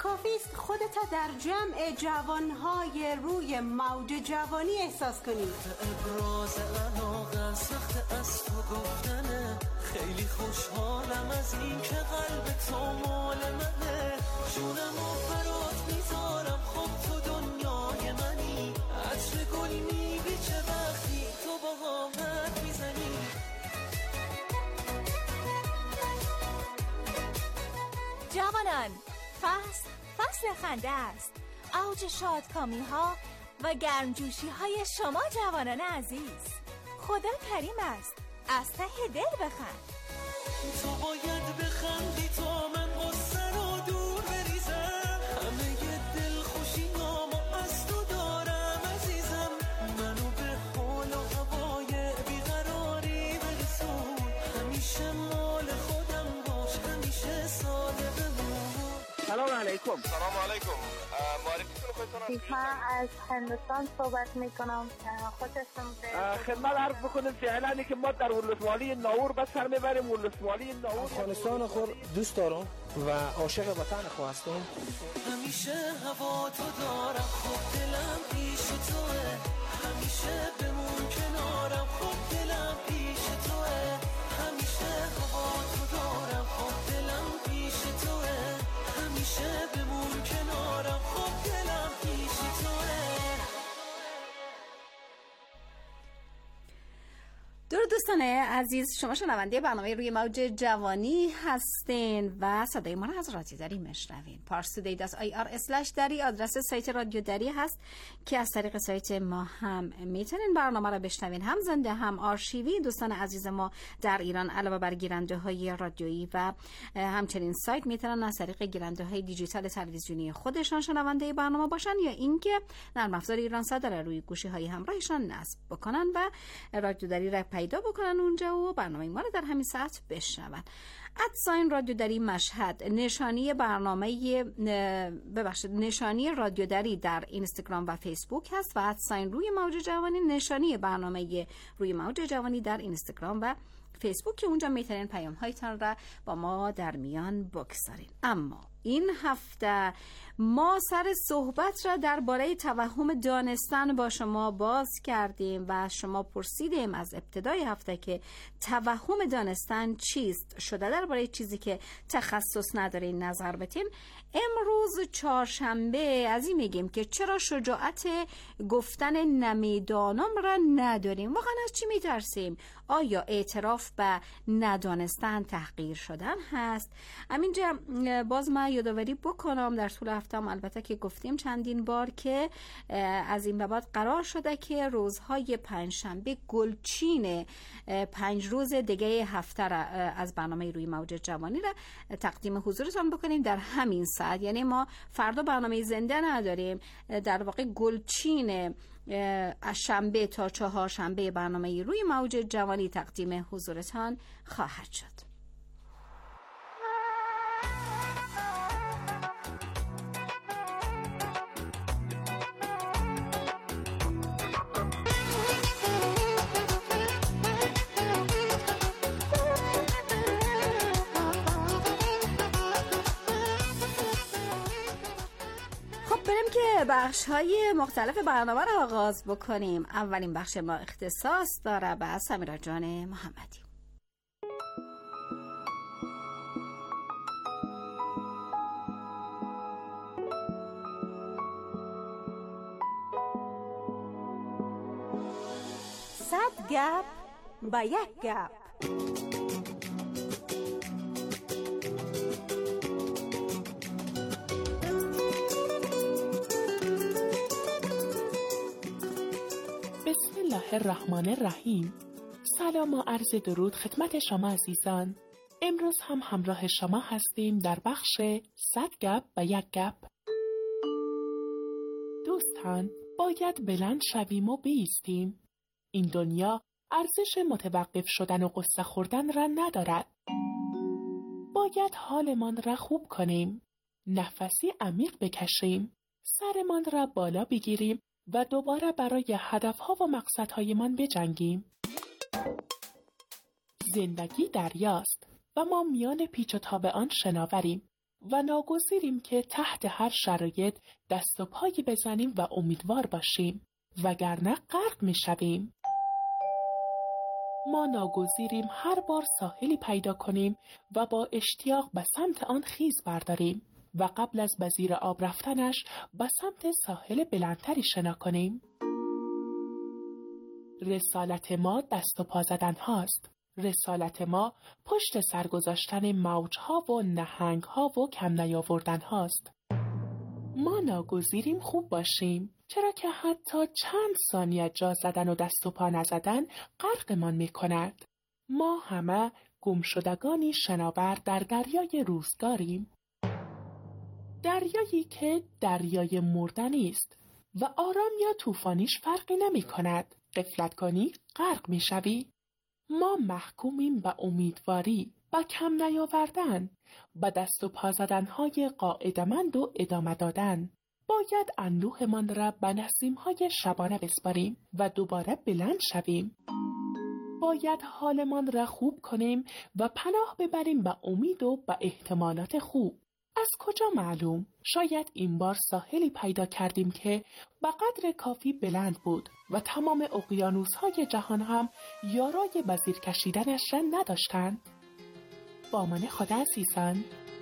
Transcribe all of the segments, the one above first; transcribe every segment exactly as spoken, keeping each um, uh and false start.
کافیست خودت در جمع جوانهای روی موج جوانی احساس کنی. ابراز علاقه سخت از تو گفتنه، خیلی خوشحالم از این که قلب تو مال منه، جونمو برات میذارم، خب تو دنیای منی، عطر گل میبیچه وقتی تو با قامت میزنی. جوانان، فصل فصل خنده است، اوج شادکامی ها و گرمجوشی های شما جوانان عزیز. خدا کریم است، از ته دل بخند. تو باید بخندی تا من غصه رو دور بریزم، همه ی دل خوشی نامو از تو دارم عزیزم، منو به حال و هوای بیقراری برسون، همیشه مال خودم باش، همیشه ساده بمون. سلام علیکم. سلام علیکم. معرفیتون خودتون. من از هندوستان صحبت میکنم. خوشتون به خدمت عرض بکنیم فعلا که ما در ولسوالی ناور بس سر میبریم. ولسوالی ناور افغانستان خود دوست دارم و عاشق وطن خود هستم. همیشه هوا تو دارم، خب دلم پیش توه، همیشه بمون کنارم، خب دلم پیش توه، همیشه هوا تو دارم، خب دلم پیش توه، همیشه بمون کنارم، خب دلم پیش توه. درود دوستان عزیز، شما شنونده برنامه روی موج جوانی هستین و صدای ما را از رادیو دری میشنوین. پارسودی دات آی آر اسلش دری آدرس سایت رادیو دری هست که از طریق سایت ما هم میتونین برنامه را بشنوین، هم زنده هم آرشیوی. دوستان عزیز ما در ایران علاوه بر گیرنده های رادیویی و همچنین سایت میتونن از طریق گیرنده های دیجیتال تلویزیونی خودشان شنونده برنامه باشن یا اینکه نرم افزار ایران صدا روی گوشی های همراهشان نصب بکنن و رادیو دری را پیدا بکنن اونجا و برنامه ما رو در همین ساعت بشنون. ادساین رادیو دری مشهد نشانی برنامه ببخشید نشانی رادیو دری در اینستاگرام و فیسبوک هست و ادساین روی موج جوانی نشانی برنامه روی موج جوانی در اینستاگرام و فیسبوک که اونجا میتونین پیام هایتان را با ما در میان بگذارین. اما این هفته ما سر صحبت را درباره توهم دانستن با شما باز کردیم و شما پرسیدیم از ابتدای هفته که توهم دانستن چیست، شده درباره چیزی که تخصص ندارین نظر بدین. امروز چهارشنبه از این میگیم که چرا شجاعت گفتن نمیدانم را نداریم. واقعا از چی میترسیم؟ آیا اعتراف به ندانستن تحقیر شدن هست؟ همینجا باز من یادآوری بکنم در طول هفته‌ام البته که گفتیم چندین بار که از این به بعد قرار شده که روزهای پنجشنبه گلچین پنج روز دیگه هفته را از برنامه روی موج جوانی را تقدیم حضورتان بکنیم در همین ساعت. یعنی ما فردا برنامه زنده نداریم، در واقع گلچین از شنبه تا چهارشنبه برنامه روی موج جوانی تقدیم حضورتان خواهد شد. که بخش های مختلف برنامه را آغاز بکنیم. اولین بخش ما اختصاص داره به سمیرا جان محمدی. صد گپ با یک گپ. بسم الله الرحمن الرحیم. سلام و عرض درود خدمت شما عزیزان. امروز هم همراه شما هستیم در بخش صد گپ و یک گپ. دوستان، باید بلند شویم و بایستیم. این دنیا ارزش متوقف شدن و قصه خوردن را ندارد. باید حالمان را خوب کنیم، نفسی عمیق بکشیم، سرمان را بالا بگیریم و دوباره برای هدفها و مقصدهایمان بجنگیم. زندگی دریاست و ما میان پیچ و تاب آن شناوریم. و ناگزیریم که تحت هر شرایط دست و پایی بزنیم و امیدوار باشیم، وگرنه غرق می‌شویم. ما ناگزیریم هر بار ساحلی پیدا کنیم و با اشتیاق به سمت آن خیز برداریم و قبل از به زیر آب رفتنش به سمت ساحل بلندتری شنا کنیم. رسالت ما دست و پا زدن هاست. رسالت ما پشت سر گذاشتن موج ها و نهنگ ها و کم نیاوردن هاست. ما ناگزیریم خوب باشیم، چرا که حتی چند ثانیه جا زدن و دست و پا نزدن غرقمان می کند. ما همه گمشدگانی شناور در دریای روزگاریم. دریایی که دریای مردنی است و آرام یا طوفانیش فرقی نمی کند. غفلت کنی غرق می شوی. ما محکومیم به امیدواری، به کم نیاوردن، به دست و پا زدن‌های قاعدمند و ادامه دادن. باید اندوهمان را به نسیم‌های شبانه بسپاریم و دوباره بلند شویم. باید حالمان را خوب کنیم و پناه ببریم به امید و به احتمالات خوب. از کجا معلوم؟ شاید این بار ساحلی پیدا کردیم که به قدر کافی بلند بود و تمام اقیانوس‌های جهان هم یارای به زیر کشیدنش را نداشتند. با من خدا عزیزان.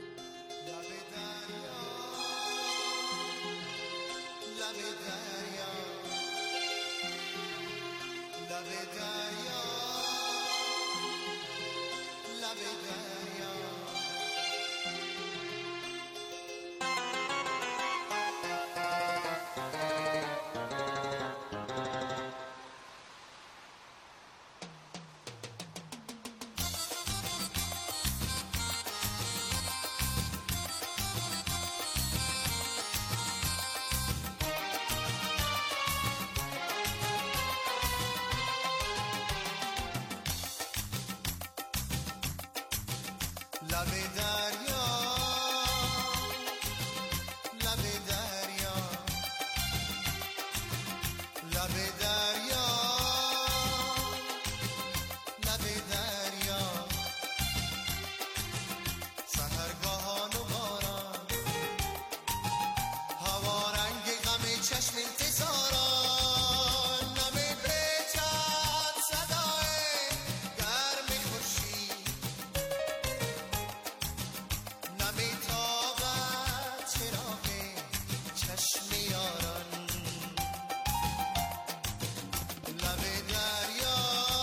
لب دریا لب دریا لب دریا لب دریا سحرگاهان و باران هوا رنگ غم چشم انتظاران نم بجد صدای گرم خورشید نمی تابد چراغ چشم یاران لب دریا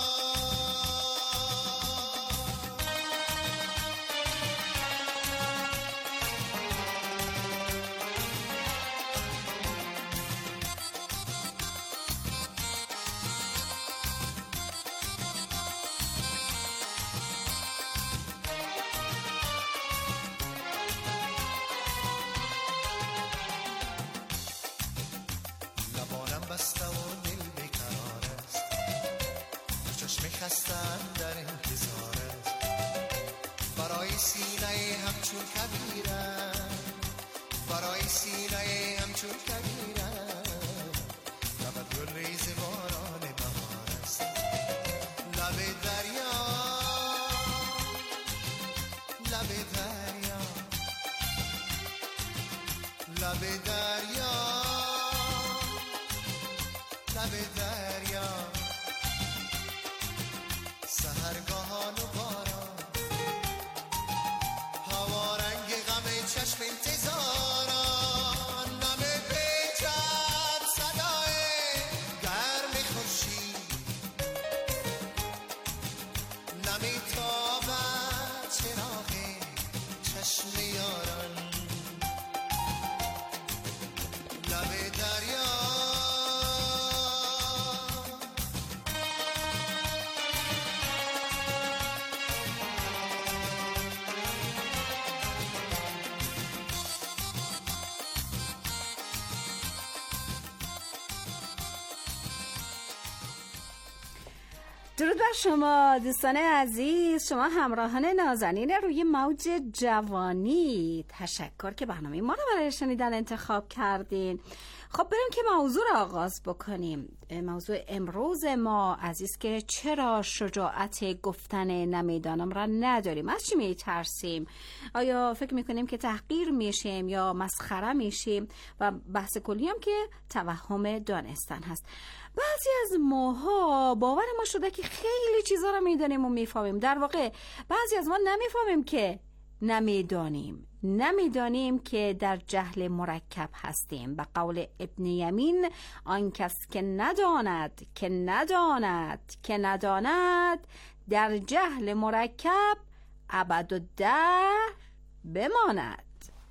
لبانم بسته و دل بیقرار است چشم خستم در انتظار است برای سینه همچون کبیرم برای سینه همچون کبیرم لبت گل ریز باران بهار است لب دریا لب دریا لب دریا لب دریا سحرگاهان و باران هوا رنگ غم چشم انتظاران نم بجد صدای گرم خورشید نمی تابد چراغ چشم یاران لب دریا درود بر شما دوستان عزیز، شما همراهان نازنین روی موج جوانی. تشکر که برنامه ما رو برای شنیدن انتخاب کردین. خب بریم که موضوع رو آغاز بکنیم. موضوع امروز ما عزیز که چرا شجاعت گفتن نمیدانم را نداریم؟ از چی میترسیم؟ آیا فکر میکنیم که تحقیر میشیم یا مسخره میشیم؟ و بحث کلی هم که توهم دانستن هست. بعضی از ماها باور ما شده که خیلی چیزا رو میدانیم و میفهمیم. در واقع بعضی از ما نمیفهمیم که نمیدانیم نمیدانیم که در جهل مرکب هستیم. به قول ابن یمین، آن کس که نداند که نداند که نداند در جهل مرکب ابدالدهر بماند.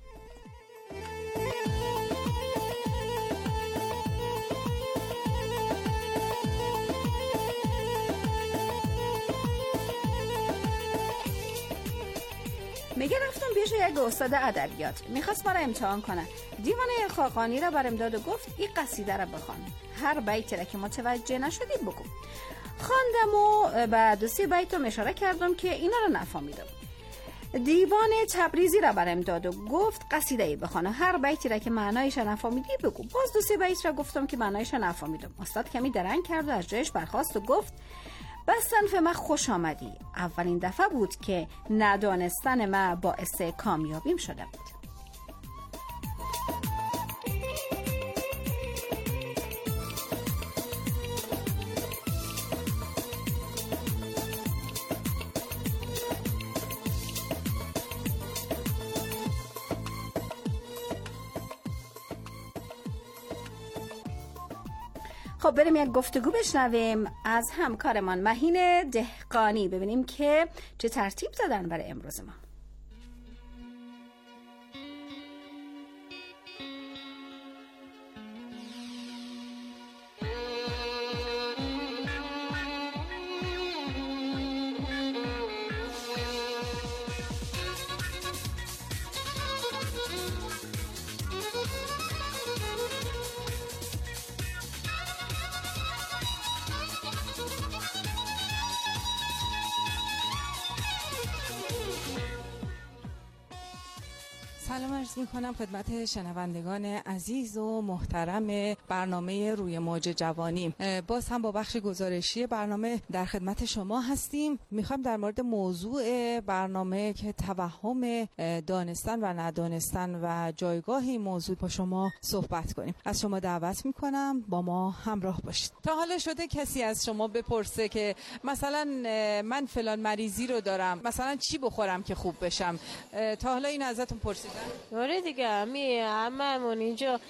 میگه رفتم پیش یک استاد ادبیات، میخواست ما را امتحان کنه. دیوانه خاقانی را برام داد و گفت این قصیده را بخوان، هر بیتی را که متوجه نشدی بگو. خواندم و بعد دو سه بیت رو اشاره کردم که اینا رو نفهمیدم. دیوان تبریزی را برام داد و گفت قصیده ای بخوان، هر بیتی را که معنایش نفهمیدی بگو. باز دو سه بیت را گفتم که معنایش نفهمیدم. استاد کمی درنگ کرد و از جایش برخاست و گفت بس صنف من خوش آمدی. اولین دفعه بود که ندانستن من باعث کامیابیم شده بود. خب بریم یک گفتگو بشنویم از همکارمان مهین دهقانی، ببینیم که چه ترتیب زدن برای امروز ما. سلام عرض می‌کنم خدمت شنوندگان عزیز و محترم برنامه روی موج جوانی. باز هم با بخش گزارشی برنامه در خدمت شما هستیم. می‌خوایم در مورد موضوع برنامه که توهم دانستن و ندانستن و جایگاه این موضوع با شما صحبت کنیم. از شما دعوت می‌کنم با ما همراه باشید. تا حالا شده کسی از شما بپرسه که مثلا من فلان مریضی رو دارم، مثلا چی بخورم که خوب بشم؟ تا حالا این ازتون پرسیدن؟ آره دیگه، همه هممون اینجا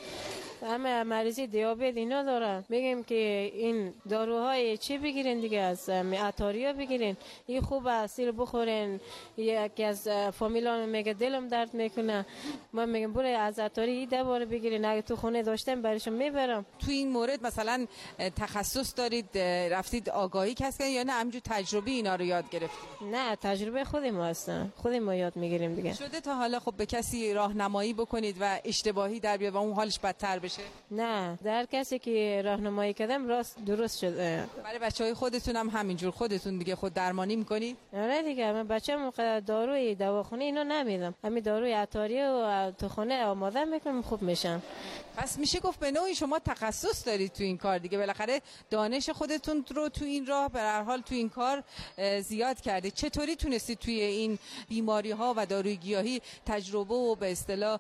همه مریضی دیابت اینا دارن. میگیم که این داروهای چی بگیرین دیگه، از عطاریا بگیرین، این خوب اصیل بخورین. یکی از فامیلان میگه دلم درد میکنه، ما میگیم برو از عطاری ده بار بگیرین، اگه تو خونه داشتم براشون میبرم. تو این مورد مثلا تخصص دارید، رفتید آگاهی کسب یا نه همینجور تجربی اینا رو یاد گرفتید؟ نه، تجربه خود ما هستن، خود ما یاد میگیریم دیگه. شده تا حالا خب به کسی راهنمایی بکنید و اشتباهی در بیاد و اون حالش بدتر بشه؟ نه، در کسی که راهنمایی کردم راست درست شده. برای بچهای خودتون هم همینجور خودتون دیگه خود درمانی میکنید؟ آره دیگه، من بچه‌م داروی دواخونه اینا نمیدم، همین داروی عطاری و تو خونه آماده میکنم خوب میشن. پس میشه گفت به نوعی شما تخصص دارید تو این کار دیگه، بالاخره دانش خودتون رو تو این راه به هر حال تو این کار زیاد کردید. چطوری تونستید توی این بیماری ها و داروی گیاهی تجربه و به اصطلاح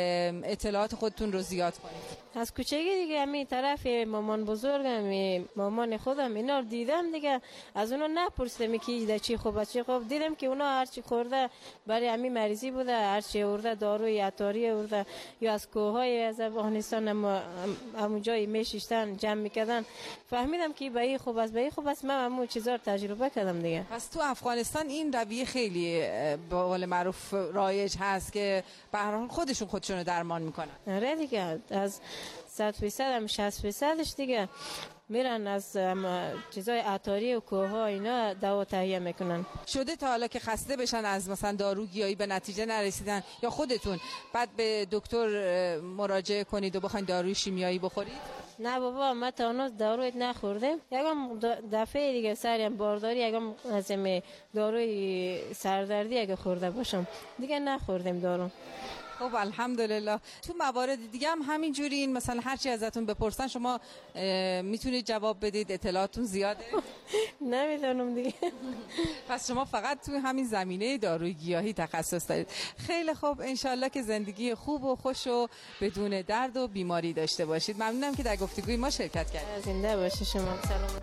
اطلاعات خودتون رو زیاد کنید؟ از کوچگی دیگه همین طرف مامان بزرگم، مامان خودم اینا رو دیدم دیگه، از اونا نپرسیدم که در چی خوبه چی خوب، دیدم که اونا هر چی خورده برای همین مریضی بوده، هر چی ورده داروی عطاری ورده یا از کوههای از افغانستان هم همون جای میشیشتن جمع میکردن، فهمیدم که به این خوب است به این خوب است. من همون چیزا رو تجربه کردم دیگه. پس تو افغانستان این رویه خیلی به قول معروف رایج هست که به هر حال خودشون خودشونو درمان میکنن. آره دیگه، از صد فیصد هم شصت فیصدش دیگه میرن از چیزای عطاری و کوها اینا دوا تهیه میکنن. شده تا حالا که خسته بشن از مثلا دارو گیاهی به نتیجه نرسیدن یا خودتون بعد به دکتر مراجعه کنید و بخواید داروی شیمیایی بخورید؟ نه بابا ما تا اون داروی نخوردیم. یکم دفعه دیگه سرم بارداری، یکم از می داروی سردردی اگه خورده باشم دیگه نخوردیم دارو. خب الحمدلله. تو موارد دیگه هم همین جورین، مثلا هر چی ازتون بپرسن شما میتونید جواب بدید؟ اطلاعاتون زیاده؟ نمیدونم دیگه. پس شما فقط تو همین زمینه داروی گیاهی تخصص دارید. خیلی خوب، انشالله که زندگی خوب و خوش و بدون درد و بیماری داشته باشید. ممنونم که در گفتگوی ما شرکت کردید. زنده باشی شما. سلام.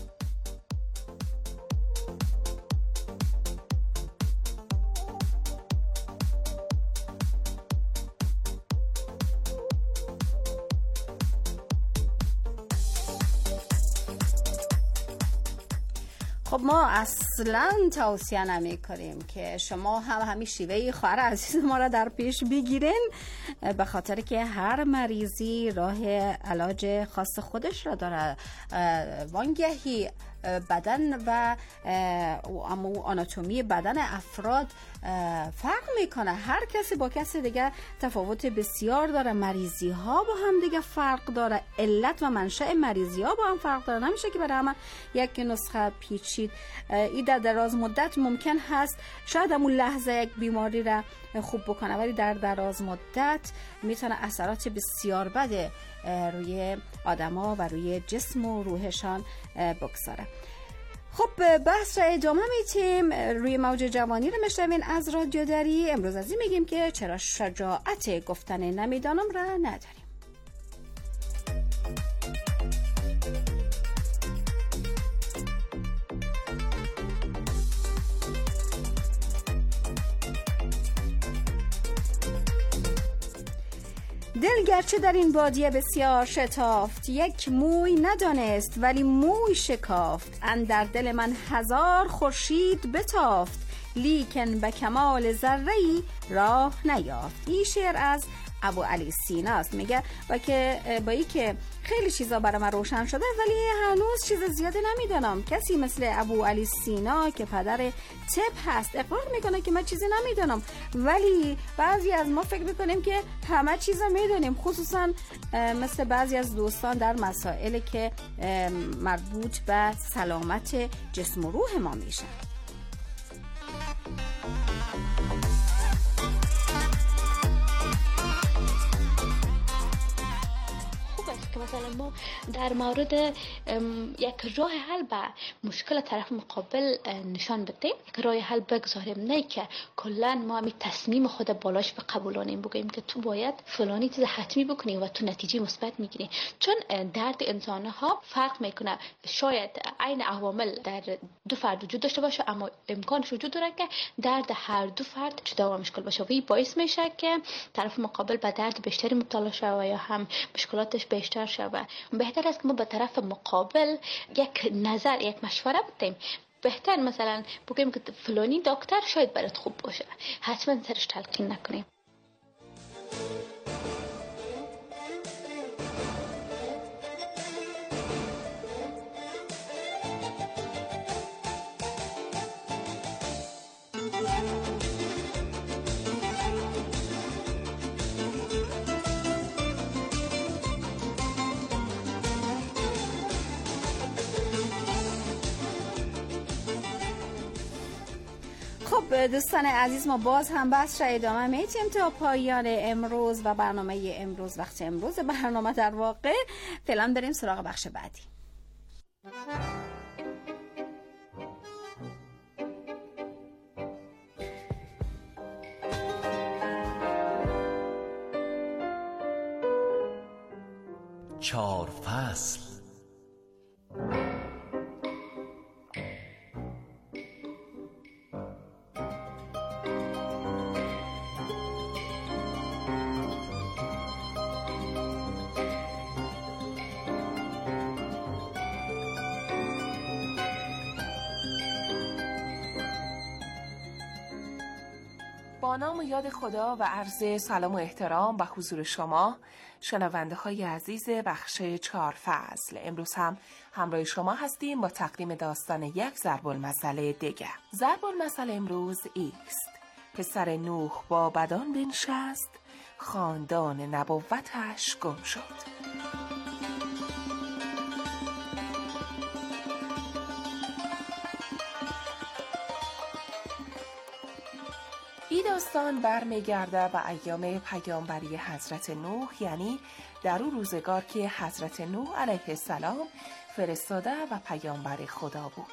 خب ما اصلا توصیه نمی کنیم که شما هم همین شیوه خواهر عزیز ما را در پیش بگیرین، به خاطر که هر مریضی راه علاج خاص خودش را داره. وانگهی بدن و آناتومی بدن افراد فرق میکنه، هر کسی با کسی دیگه تفاوت بسیار داره، مریضی ها با هم دیگه فرق داره، علت و منشأ مریضی ها با هم فرق داره. نمیشه که برای همه یک نسخه پیچید. این در دراز مدت ممکن هست شاید همون لحظه یک بیماری را خوب بکنه، ولی در دراز مدت میتونه اثرات بسیار بد روی آدما و روی جسم و روحشان بگذاره. خب بحث را ادامه میتیم. روی موج جوانی رو میشنوین از رادیو دری. امروز از این میگیم که چرا شجاعت گفتن نمیدانم را نداریم. دل گرچه در این بادیه بسیار شتافت، یک موی ندانست ولی موی شکافت. اندر دل من هزار خورشید بتافت، لیکن به کمال ذره‌ای راه نیافت. این شعر از ابو علی سینا است. میگه با که با این که خیلی چیزا برای من روشن شده ولی هنوز چیز زیاده نمیدونم. کسی مثل ابو علی سینا که پدر طب هست اقرار میکنه که من چیزی نمیدونم، ولی بعضی از ما فکر میکنیم که همه چیزا میدونیم، خصوصا مثل بعضی از دوستان در مسائلی که مربوط به سلامت جسم و روح ما میشه. که مثلا ما در مورد یک راه حل به مشکل طرف مقابل نشان بدیم، یک راه حل بگذاریم، نه که کلا ما می تصمیم خود بالاش بقبولانیم، بگیم که تو باید فلانی چیز حتمی بکنی و تو نتیجه مثبت میگیری. چون درد انسان ها فرق میکنه، شاید عین عوامل در دو فرد وجود داشته باشه اما امکانش وجود داره که درد هر دو فرد جدا و مشکل باشه و این باعث میشه که طرف مقابل به درد بیشتری مبتلا شود یا هم مشکلاتش بیشتر شود. بهتر است که ما به طرف مقابل یک نظر، یک مشوره بدیم. بهتر مثلا بگیم که فلانی دکتر شاید برات خوب باشه، حتما سرش تلقین نکنیم. خب دوستان عزیز، ما باز هم بحث را ادامه میتیم تا پایان امروز و برنامه امروز وقت امروز برنامه در واقع. فعلا بریم سراغ بخش بعدی. چهار فصل. با نام و یاد خدا و عرض سلام و احترام به حضور شما شنونده های عزیز بخش چهار فصل. امروز هم همراه شما هستیم با تقدیم داستان یک ضرب المثل دیگه. ضرب المثل امروز ایست: پسر نوح با بدان بنشست، خاندان نبوتش گم شد. این داستان برمیگرده به ایام پیامبری حضرت نوح، یعنی در اون روزگار که حضرت نوح علیه السلام فرستاده و پیامبر خدا بود.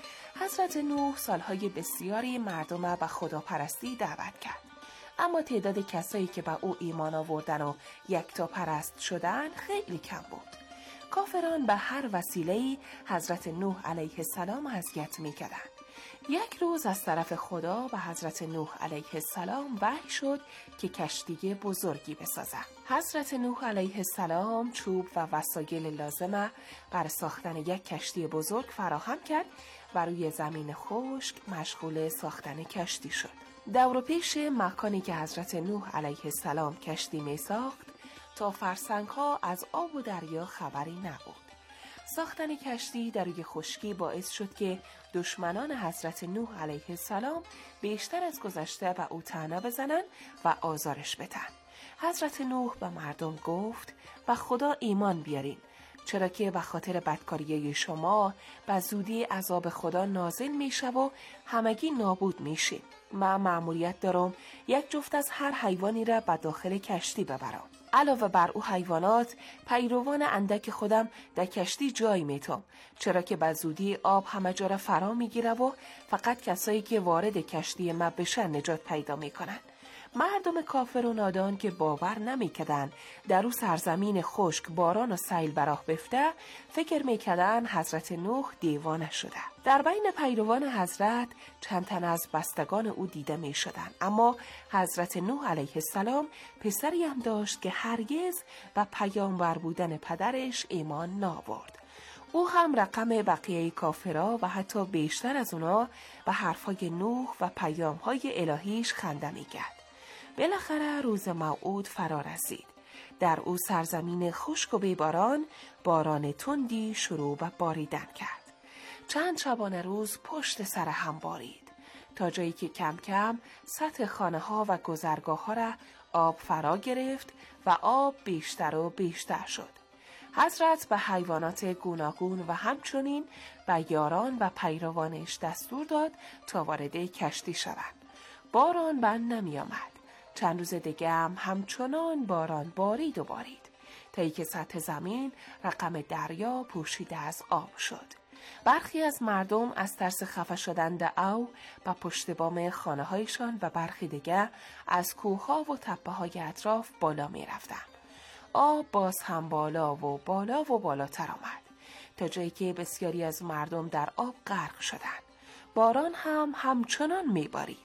حضرت نوح سالهای بسیاری مردم به خداپرستی دعوت کرد، اما تعداد کسایی که به او ایمان آوردن و یکتا پرست شدن خیلی کم بود. کافران به هر وسیله‌ای حضرت نوح علیه السلام اذیت می‌کردند. یک روز از طرف خدا به حضرت نوح علیه السلام وحی شد که کشتی بزرگی بسازند. حضرت نوح علیه السلام چوب و وسایل لازمه برای ساختن یک کشتی بزرگ فراهم کرد و روی زمین خشک مشغول ساختن کشتی شد. دور و پیش مکانی که حضرت نوح علیه السلام کشتی می ساخت تا فرسنگ‌ها از آب و دریا خبری نبود. ساختن کشتی در روی خشکی باعث شد که دشمنان حضرت نوح علیه السلام بیشتر از گذشته به او طعنه بزنند و آزارش بدن. حضرت نوح به مردم گفت و خدا ایمان بیارین، چرا که به خاطر بدکاری شما به زودی عذاب خدا نازل میشه و همگی نابود میشین. من مأموریت دارم یک جفت از هر حیوانی را به داخل کشتی ببرم. علاوه بر او حیوانات، پیروان اندک خودم در کشتی جای میتم، چرا که به زودی آب همه جا را فرا میگیره و فقط کسایی که وارد کشتی ما بشن نجات پیدا میکنن. مردم کافر و نادان که باور نمیکردن در او سرزمین خشک باران و سیل براه بفته، فکر میکردن حضرت نوح دیوانه شده. در بین پیروان حضرت چند تن از بستگان او دیده میشدن، اما حضرت نوح علیه السلام پسری هم داشت که هرگز به پیامبر بودن پدرش ایمان نآورد. او هم رقم بقیه کافرها و حتی بیشتر از اونا به حرفای نوح و پیامهای الهیش خنده میکرد. بالاخره روز موعود فرا رسید. در او سرزمین خشک و بیباران باران تندی شروع به باریدن کرد. چند شبانه روز پشت سر هم بارید تا جایی که کم کم سطح خانه ها و گذرگاه ها را آب فرا گرفت و آب بیشتر و بیشتر شد. حضرت به حیوانات گوناگون و همچنین به یاران و پیروانش دستور داد تا وارد کشتی شوند. باران بند نمی آمد. چند روز دیگه هم همچنان باران بارید و بارید تا ای که سطح زمین رقم دریا پوشیده از آب شد. برخی از مردم از ترس خفه شدن او به پشت بام خانه هایشان و برخی دیگه از کوه ها و تپه های اطراف بالا می رفتن. آب باز هم بالا و بالا و بالاتر آمد تا جایی که بسیاری از مردم در آب غرق شدند. باران هم همچنان می بارید.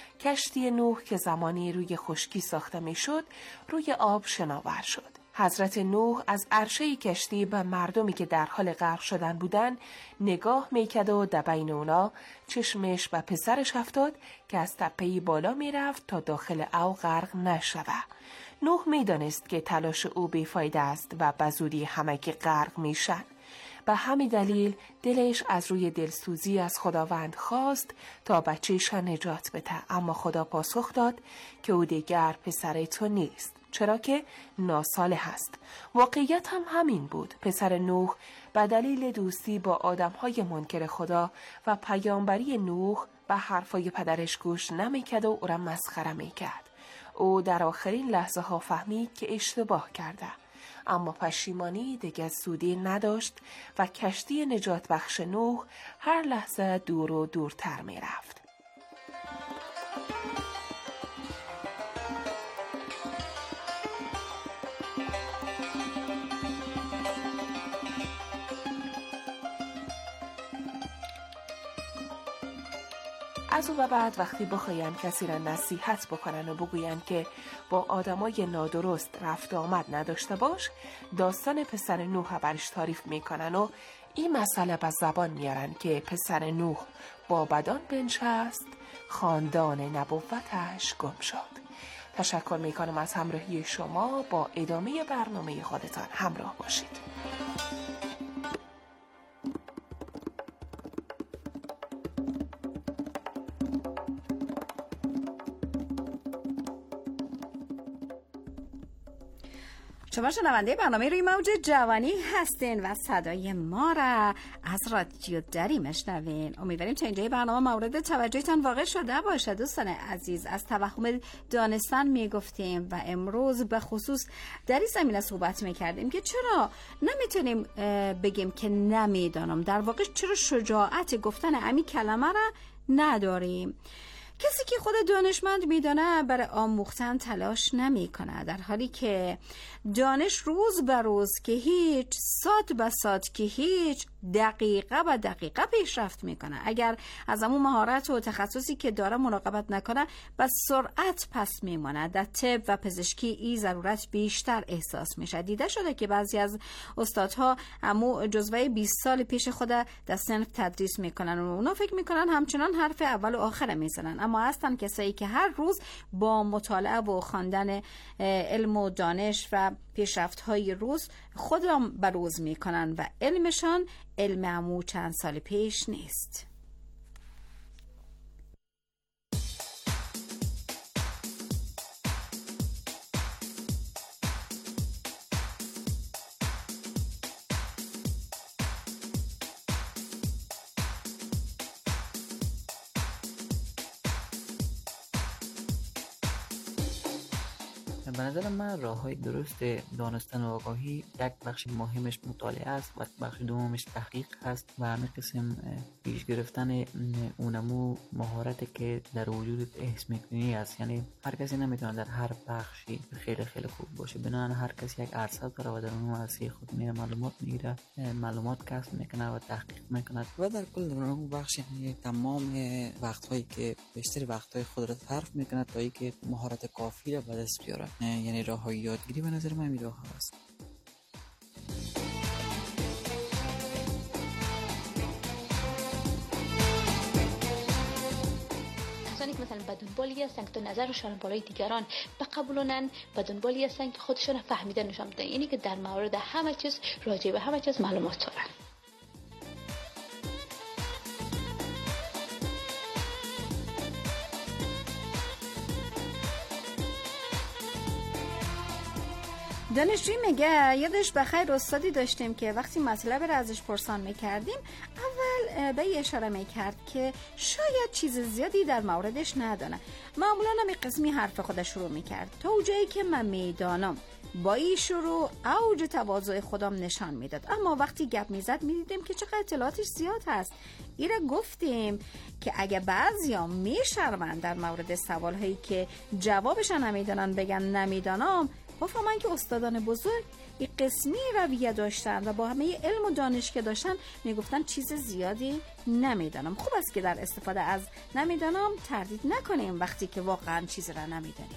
کشتی نوح که زمانی روی خشکی ساخته می شد روی آب شناور شد. حضرت نوح از عرشه کشتی به مردمی که در حال غرق شدن بودن نگاه میکرد و در بین اونا چشمش به پسرش افتاد که از تپه‌ای بالا میرفت تا داخل او غرق نشود. نوح میدانست که تلاش او بیفایده است و به زودی همگی غرق میشن. به همین دلیل دلش از روی دلسوزی از خداوند خواست تا بچه‌ش نجات بده، اما خدا پاسخ داد که او دیگر پسر تو نیست، چرا که ناسالح است. واقعیت هم همین بود. پسر نوح به دلیل دوستی با آدم‌های منکر خدا و پیامبری نوح به حرفای پدرش گوش نمی‌کرد و او را مسخره می‌کرد. او در آخرین لحظه ها فهمید که اشتباه کرده، اما پشیمانی دیگر سودی نداشت و کشتی نجات بخش نوح هر لحظه دور و دورتر می رفت. از او و بعد وقتی بخواین کسی را نصیحت بکنن و بگوین که با آدمای نادرست رفت آمد نداشته باش، داستان پسر نوح برش تعریف میکنن و این مسئله به زبان میارن که پسر نوح با بدان بنشست، خاندان نبوتش گم شد. تشکر میکنم از همراهی شما. با ادامه برنامه خودتان همراه باشید. شما شنونده برنامه روی موج جوانی هستین و صدای ما را از رادیو دری میشنوین. امیدواریم تا اینجای برنامه مورد توجهتان واقع شده باشه. دوستان عزیز، از توهم دانستن میگفتیم و امروز به خصوص در این زمینه صحبت میکردیم که چرا نمیتونیم بگیم که نمیدانم. در واقع چرا شجاعت گفتن همین کلمه را نداریم. کسی که خود دانشمند میدانه برای آموختن تلاش نمی کنه، در حالی که دانش روز به روز که هیچ، ساعت به ساعت که هیچ، دقیقه به دقیقه پیشرفت میکنه. اگر از همون مهارت و تخصصی که داره مراقبت نکنه به سرعت پس میمونه. در طب و پزشکی این ضرورت بیشتر احساس میشه. دیده شده که بعضی از استادها همو جزوه بیست سال پیش خود در صنف تدریس میکنن و اونا فکر میکنن همچنان حرف اول و آخر میزنن، اما هستن کسایی که هر روز با مطالعه و خواندن علم و دانش و پیشرفت‌های روز خودم بروز میکنن و علمشان علم عمو چند سال پیش نیست. به نظر من راه‌های درست دانستن و آگاهی یک بخش مهمش مطالعه است و بخش دومش تحقیق است و همین قسم پیش گرفتن اونمو مهارتی که در وجود حس می‌کنی است. یعنی هر کسی نمیتونه در هر بخشی خیلی خیلی خوب باشه، بنابراین هر کسی یک عرصه داره و در اون عرصه خود میره معلومات میگیره، معلومات کسب میکنه و تحقیق میکنه و در کل در اون بخش یعنی تمام وقت‌هایی که بیشتر وقت‌های خود را صرف میکنه تا اینکه مهارت کافی را به دست بیاره. یعنی راه‌های یادگیری به نظر من این راه هست. کسانی که مثلا به دنبالی هستن که نظرشان بالای دیگران بقبولونن، به دنبالی هستن که خودشون فهمیدن نشان بدن، یعنی که در مورد همه چیز راجع به همه چیز معلومات دارن. دانشجوی میگه یادش بخیر استادی داشتیم که وقتی مطلب را ازش پرسان میکردیم اول به اشاره میکرد که شاید چیز زیادی در موردش ندانه. معمولا هم قسمی حرف خودش شروع میکرد تا اونجایی که من میدانم. با این شروع اوج تواضع خودم نشان میداد، اما وقتی گپ میزد میدیدیم که چقدر اطلاعاتش زیاد هست. ایره گفتیم که اگه بعضیا میشرمن در مورد سوالهایی که جوابشان نمیدانن بگن نمیدانم، بفهمن که استادان بزرگ این قسمی رویه داشتن و با همه علم و دانش که داشتن میگفتن چیز زیادی نمیدانم. خوب است که در استفاده از نمیدانم تردید نکنیم وقتی که واقعا چیزی را نمیدانیم.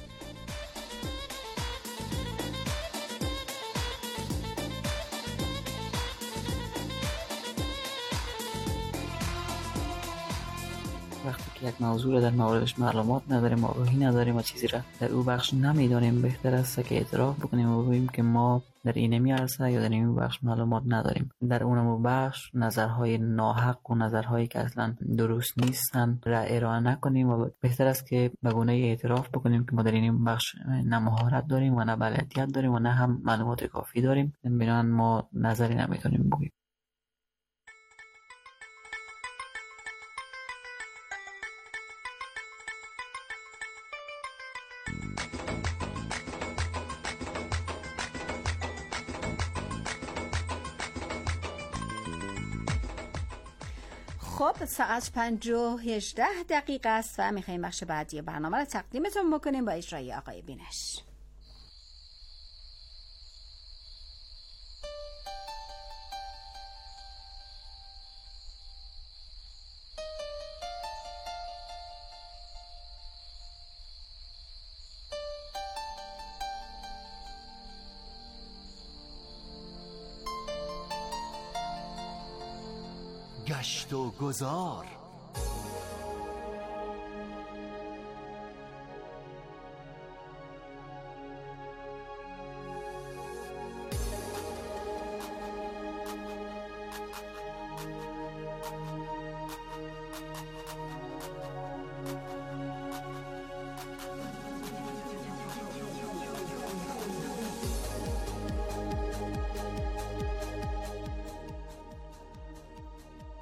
وقتی که یک موضوع را در موردش معلومات نداریم، آگاهی نداریم و چیزی را در او بخش نمیدانیم، بهتر است که اعتراف بکنیم و بگوییم که ما در اینمی عرصه یا در اینمی بخش معلومات نداریم. در اونمو بخش نظرهای ناحق و نظرهایی که اصلا درست نیستن را ارائه نکنیم و بهتر است که به گونه اعتراف بکنیم که ما در اینمی بخش نه مهارت داریم و نه بلدیت داریم و نه هم معلومات کافی داریم، بنابراین ما نظری نمیتونیم بگیم. خب ساعت پنج و هجده دقیقه است و میخواییم بخش بعدی برنامه رو تقدیمتون بکنیم با اجرای آقای بینش. گشت و گذار.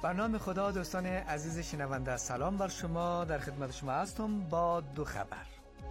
به نام خدا دوستان عزیز شنونده، سلام بر شما. در خدمت شما هستم با دو خبر.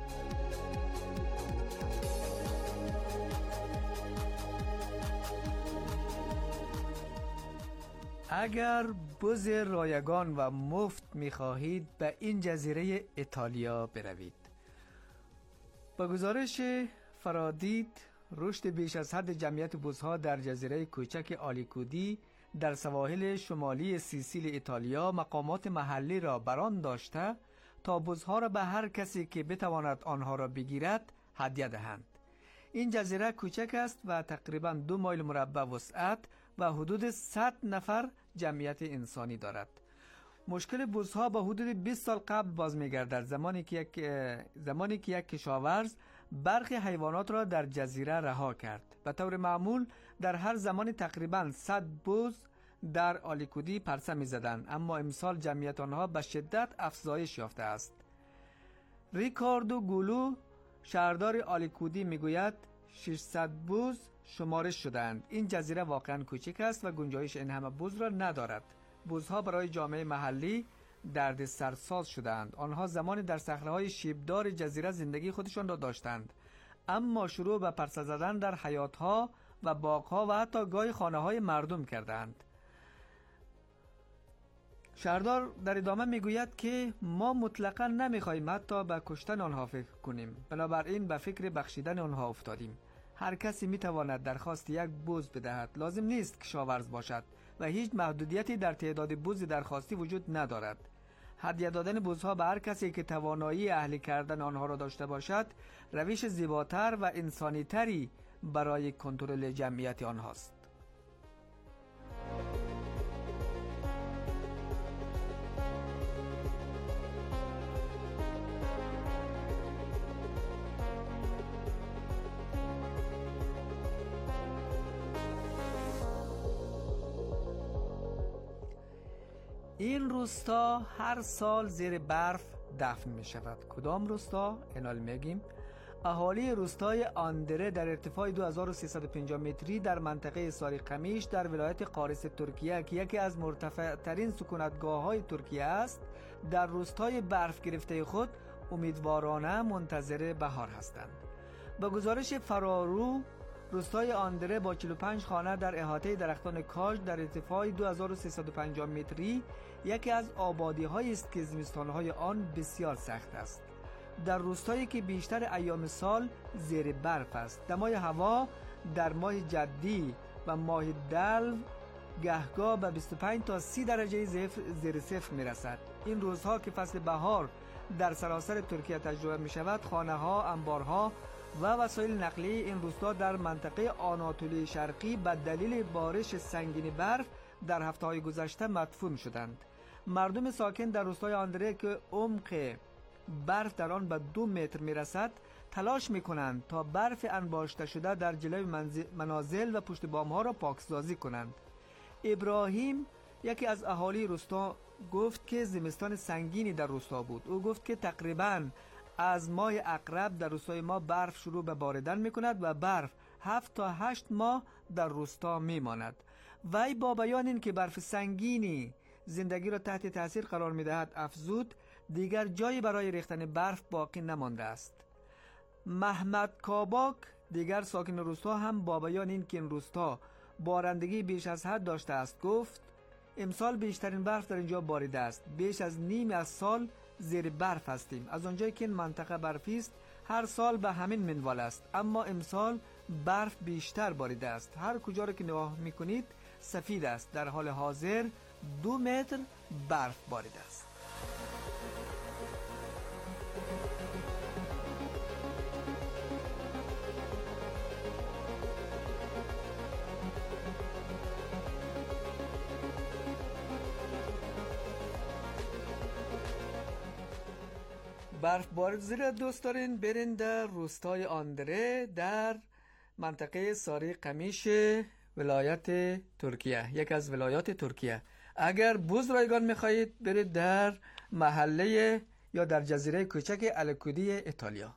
اگر بز رایگان و مفت می‌خواهید به این جزیره ایتالیا بروید. با گزارش فرادید، رشد بیش از حد جمعیت بزها در جزیره کوچک آلیکودی در سواحل شمالی سیسیل ایتالیا مقامات محلی را بران داشته تا بزها را به هر کسی که بتواند آنها را بگیرد هدیه دهند. این جزیره کوچک است و تقریباً دو مایل مربع وسعت و حدود صد نفر جمعیت انسانی دارد. مشکل بزها با حدود بیست سال قبل باز می‌گردد، زمانی که یک زمانی که یک کشاورز برخی حیوانات را در جزیره رها کرد. به طور معمول در هر زمانی تقریباً صد بز در آلیکودی پرسه می‌زدند، اما امسال جمعیت آنها به شدت افزایش یافته است. ریکاردو گولو شهردار آلیکودی میگوید ششصد بز شمارش شدند. این جزیره واقعاً کوچک است و گنجایش این همه بز را ندارد. بزها برای جامعه محلی درد سرساز شدند. آنها زمانی در صخره‌های شیبدار جزیره زندگی خودشان را داشتند، اما شروع به پرسه زدن در حیاط‌ها و باغ‌ها و حتی گاهی خانه‌های مردم کردند. شهردار در ادامه میگوید که ما مطلقاً نمیخواهیم حتی به کشتن آنها فکر کنیم، بنابراین به فکر بخشیدن آنها افتادیم. هر کسی میتواند درخواست یک بز بدهد، لازم نیست کشاورز باشد و هیچ محدودیتی در تعداد بز درخواستی وجود ندارد. هدیه دادن بزها به هر کسی که توانایی اهلی کردن آنها را داشته باشد روش زیباتر و انسانی‌تری برای کنترل جمعیت آنهاست. این روستا هر سال زیر برف دفن می شود. کدام روستا؟ اینال میگیم. اهالی روستای آندره در ارتفاع دو هزار و سیصد و پنجاه متری در منطقه ساری قمیش در ولایت قارس ترکیه که یکی از مرتفع ترین سکونتگاه های ترکیه است، در روستای برف گرفته خود امیدوارانه منتظر بهار هستند. با گزارش فرارو، روستای آندره با چهل و پنج خانه در احاطه درختان کاج در ارتفاع دو هزار و سیصد و پنجاه متری یکی از آبادی هایی است که زمستانهای آن بسیار سخت است. در روستایی که بیشتر ایام سال زیر برف است، دمای هوا در ماه جدی و ماه دلو گهگاه به بیست و پنج تا سی درجه زیر صفر می رسد. این روزها که فصل بهار در سراسر ترکیه تجربه می شود، خانه ها، انبارها و وسایل نقلیه این روستا در منطقه آناتولی شرقی به دلیل بارش سنگین برف در هفته‌های گذشته مدفون شدند. مردم ساکن در روستای آندره که عمق برف در آن به دو متر می رسد تلاش می کنند تا برف انباشته شده در جلوی منازل و پشت بام ها را پاکسازی کنند. ابراهیم یکی از اهالی روستا گفت که زمستان سنگینی در روستا بود. او گفت که تقریباً از ماه اقرب در روستای ما برف شروع به باردن می کند و برف هفت تا هشت ماه در روستا می ماند. وی با بیان این که برف سنگینی زندگی را تحت تاثیر قرار می دهد افزود دیگر جایی برای ریختن برف باقی نمانده است. محمد کاباک دیگر ساکن روستا هم با بیان این که این روستا بارندگی بیش از حد داشته است گفت امسال بیشترین برف در اینجا باریده است. بیش از نیم از سال زیر برف هستیم. از آنجایی که این منطقه برفی است هر سال به همین منوال است، اما امسال برف بیشتر باریده است. هر کجا را که نگاه میکنید سفید است. در حال حاضر دو متر برف باریده است. برف بارد زیر دوست دارین برین در روستای آندره در منطقه ساری قمیش ولایت ترکیه، یک از ولایات ترکیه. اگر بز رایگان میخواهید برید در محله یا در جزیره کوچک آلیکودی ایتالیا.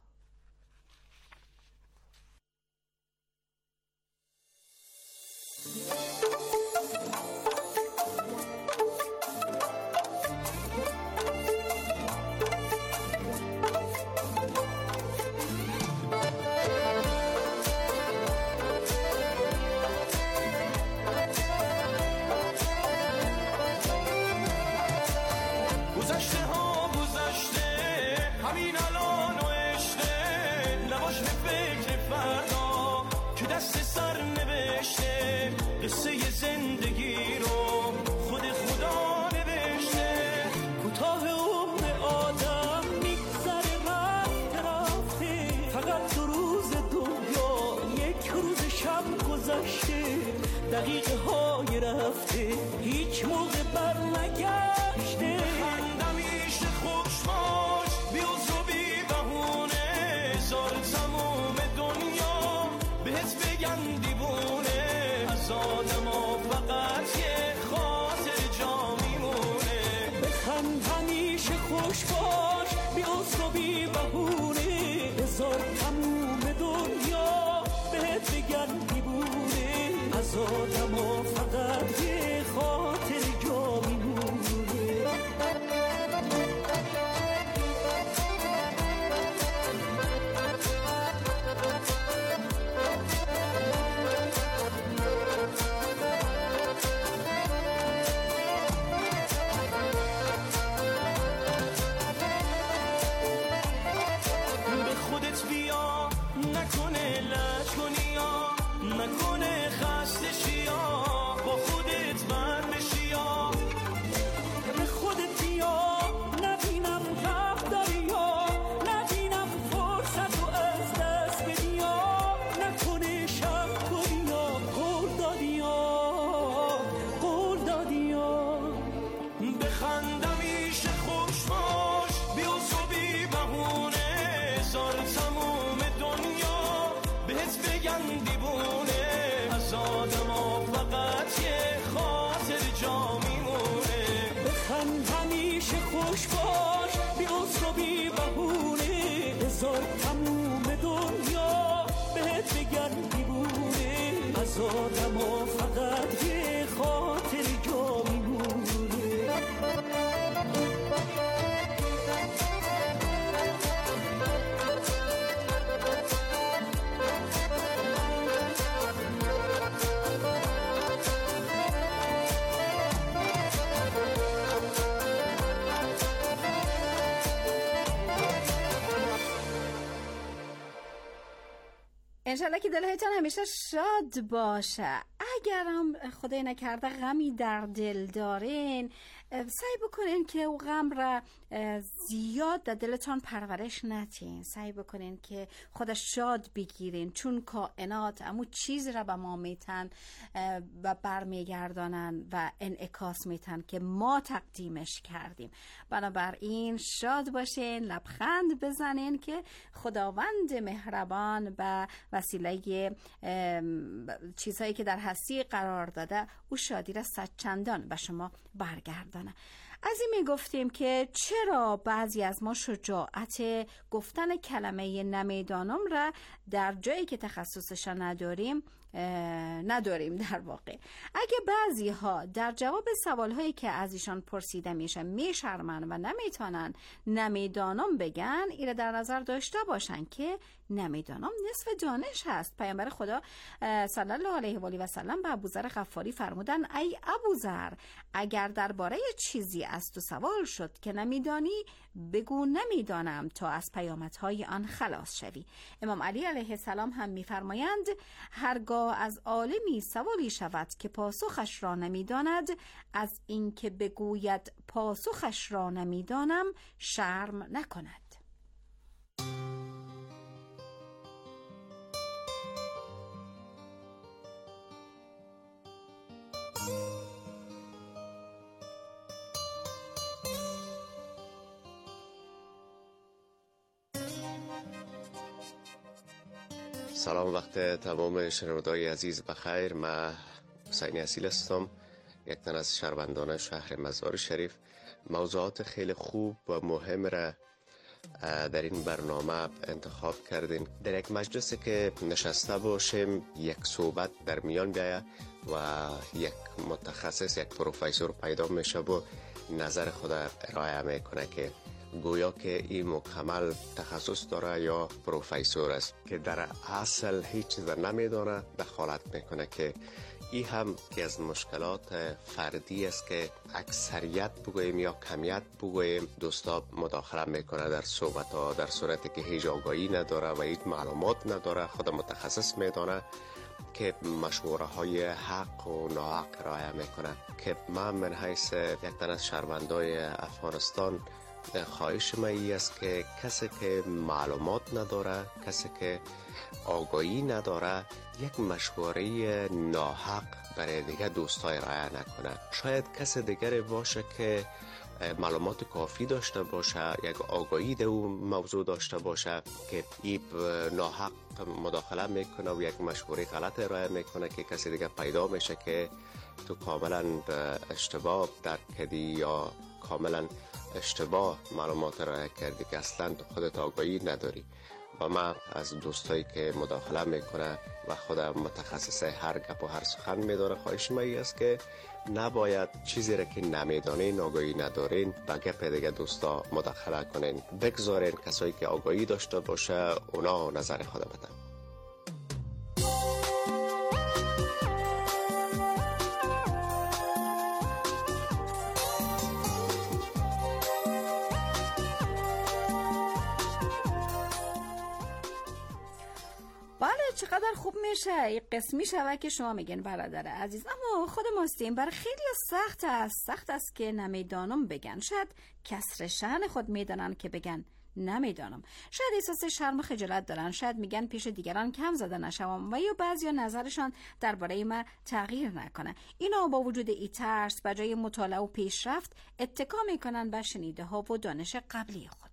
قصه زندگی رو خود خدا نوشته. کوتاه عمر آدم میگذره رفته رفته، فقط دو روز دنیا یک روز شب گذشته. دقیقه های رفته هیچ موقع بر نگشته. همیشه خوش باش بی عذر و بی بهونه، زار تموم دنیا بهت بگن دیوونه. از آدم ها فقط یه خاطر جا میمونه. بخند همیشه خوش باش بی عذر و بی بهونه، زار تموم دنیا بهت بگن دیوونه. از آدم ها فقط یه خاطر جا میمونه. به خودت بیا نکنه لج کنی یا نکنه خسته شیا، با خودت بر بشی یا به خودت بیا. نبینم حق داری یا نبینم فرصت رو از دست بدی یا نکنه شب کنی یا قول دادی یا قول دادی یا. بخند همیشه خوش باش بی عذر و بی بهونه، زار تموم دنیا بهت بگن دیوونه. از آدم ها فقط یه خاطر جا میمونه. بخند همیشه خوش باش بی عذر و بی بهونه، زار تموم دنیا بهت بگن دیوونه. از آدم ها فقط یه خاطر جا میمونه. انشالله که دلهایتان همیشه شاد باشه. اگرم خدای نکرده غمی در دل دارین، سعی بکنین که او غم را زیاد در دلتان پرورش نتین. سعی بکنین که خودش شاد بگیرین، چون کائنات امو چیز را به ما میتن و برمیگردانن و انعکاس میتن که ما تقدیمش کردیم. بنابراین شاد باشین، لبخند بزنین که خداوند مهربان به وسیله چیزهایی که در هستی قرار داده او شادی را صد چندان به شما برگردانه. از این می گفتیم که چرا بعضی از ما شجاعت گفتن کلمه نمیدانم را در جایی که تخصصش نداریم نداریم در واقع. اگه بعضی ها در جواب سوال هایی که از ایشان پرسیده میشه میشرمن و نمیتونن نمیدانم بگن، ایره در نظر داشته باشن که نمیدانم نصف دانش هست. پیامبر خدا صلی الله علیه و آله و سلم به ابوذر غفاری فرمودن ای ابوذر، اگر درباره چیزی از تو سوال شد که نمیدانی بگو نمیدانم تا از پیامدهای آن خلاص شوی. امام علی علیه السلام هم میفرمایند هرگاه از عالمی سوالی شود که پاسخش را نمیداند، از اینکه بگوید پاسخش را نمیدانم شرم نکند. سلام، وقت تمام شنوندگان عزیز بخیر. من حسین اصیل هستم، یک تن از شهروندان شهر مزار شریف. موضوعات خیلی خوب و مهم را در این برنامه انتخاب کردیم. در یک مجلسی که نشسته باشیم یک صحبت در میان بیاید و یک متخصص، یک پروفسور پیدا میشه و نظر خود ارائه میکنه که گویا که این مکمل تخصص داره یا پروفسور است که در اصل هیچ چیز نمیدونه، دخالت میکنه که این هم که از مشکلات فردی است که اکثریت بگوییم یا کمیت بگوییم دوستا مداخله میکنه در صحبت ها، در صورتی که هیچ آگاهی نداره و هیچ معلومات نداره، خود متخصص میدونه که مشوره های حق و ناحق رعایت میکنه که من من حیث یک تن از شهروندای افغانستان خواهش من ای است که کسی که معلومات نداره، کسی که آگاهی نداره، یک مشوره ناحق برای دیگه دوستای رعایت نکنه. شاید کسی دیگری باشه که معلومات کافی داشته باشه، یک آگاهی در اون موضوع داشته باشه که این ناحق مداخله میکنه و یک مشوره غلط ارائه میکنه که کسی دیگه پیدا میشه که تو کاملا به اشتباه درک کردی یا کاملا اشتباه معلومات ارائه کردی که اصلا خودت آگاهی نداری. و من از دوستایی که مداخله میکنه و خود متخصص هر گپ و هر سخن میداره خواهش من است که نباید چیزی را که نمیدانین، آگاهی ندارین با گپ دیگه دوستا مداخله کنین. بگذارین کسایی که آگاهی داشته باشه اونا نظر خود بدن. چقدر خوب میشه قسمی شوه که شما میگن برادر عزیز، اما خود ماستیم برای خیلی سخت است سخت است که نمیدانم بگن. شاید کسر شأن خود میدانن که بگن نمیدانم. شاید احساس شرم و خجالت دارن، شاید میگن پیش دیگران کم زده نشوم و یا بعضیا نظرشان درباره من تغییر نکنه. اینا با وجود ای ترس بجای مطالعه و پیشرفت اتکا میکنن به شنیده ها و دانش قبلی خود.